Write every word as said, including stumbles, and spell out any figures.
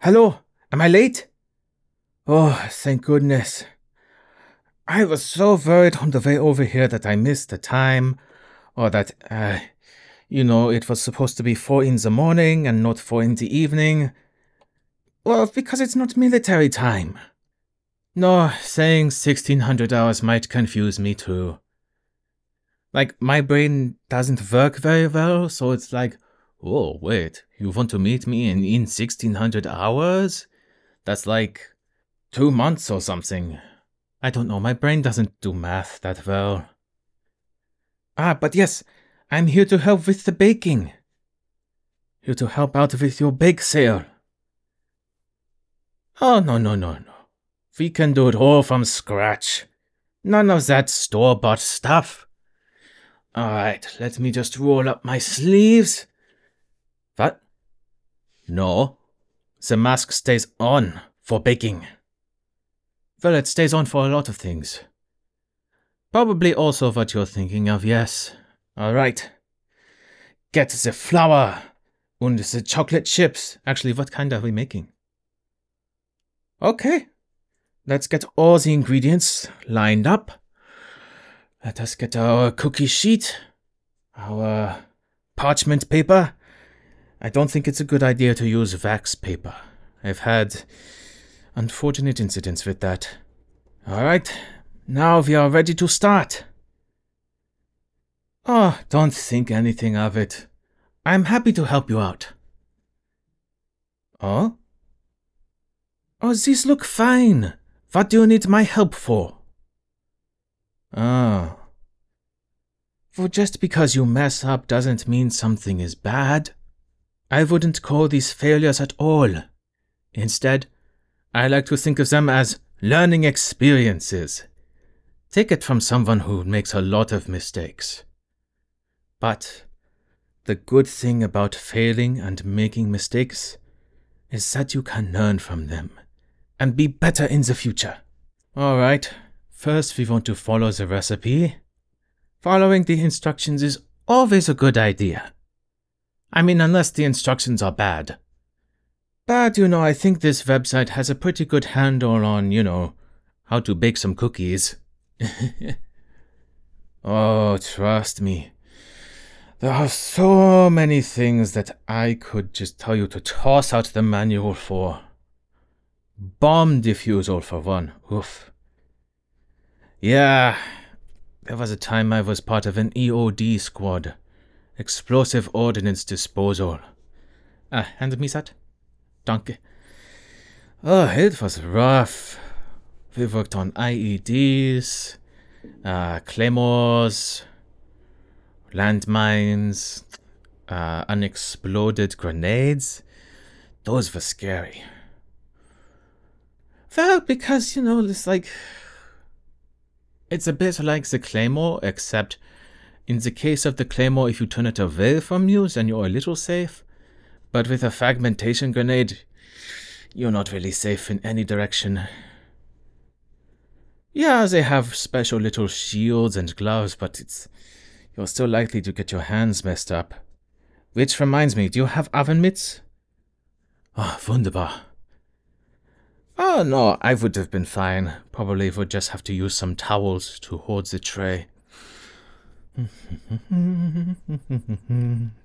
Hello, am I late? Oh, thank goodness. I was so worried on the way over here that I missed the time, or that, uh, you know, it was supposed to be four in the morning and not four in the evening. Well, because it's not military time. No, saying sixteen hundred hours might confuse me too. Like, my brain doesn't work very well, so it's like, oh, wait, you want to meet me in, in sixteen hundred hours? That's like two months or something. I don't know, my brain doesn't do math that well. Ah, but yes, I'm here to help with the baking. Here to help out with your bake sale. Oh, no, no, no, no. We can do it all from scratch. None of that store-bought stuff. Alright, let me just roll up my sleeves. What? No. The mask stays on for baking. Well, it stays on for a lot of things. Probably also what you're thinking of, yes. Alright. Get the flour and the chocolate chips. Actually, what kind are we making? Okay. Let's get all the ingredients lined up. Let us get our cookie sheet, our parchment paper. I don't think it's a good idea to use wax paper. I've had unfortunate incidents with that. Alright, now we are ready to start. Oh, don't think anything of it. I'm happy to help you out. Oh? Oh, these look fine. What do you need my help for? Oh. Well, just because you mess up doesn't mean something is bad. I wouldn't call these failures at all. Instead, I like to think of them as learning experiences. Take it from someone who makes a lot of mistakes. But the good thing about failing and making mistakes is that you can learn from them and be better in the future. Alright, first we want to follow the recipe. Following the instructions is always a good idea. I mean, unless the instructions are bad. But, you know, I think this website has a pretty good handle on, you know, how to bake some cookies. Oh, trust me. There are so many things that I could just tell you to toss out the manual for. Bomb diffusal, for one. Oof. Yeah, there was a time I was part of an E O D squad. Explosive Ordnance Disposal. Ah, hand me that. Danke. Oh, it was rough. We worked on I E Ds, uh, claymores, landmines, uh, unexploded grenades. Those were scary. Well, because, you know, it's like... It's a bit like the claymore, except in the case of the claymore, if you turn it away from you, then you're a little safe. But with a fragmentation grenade, you're not really safe in any direction. Yeah, they have special little shields and gloves, but it's you're still likely to get your hands messed up. Which reminds me, do you have oven mitts? Oh, wunderbar. Oh, no, I would have been fine. Probably would just have to use some towels to hold the tray.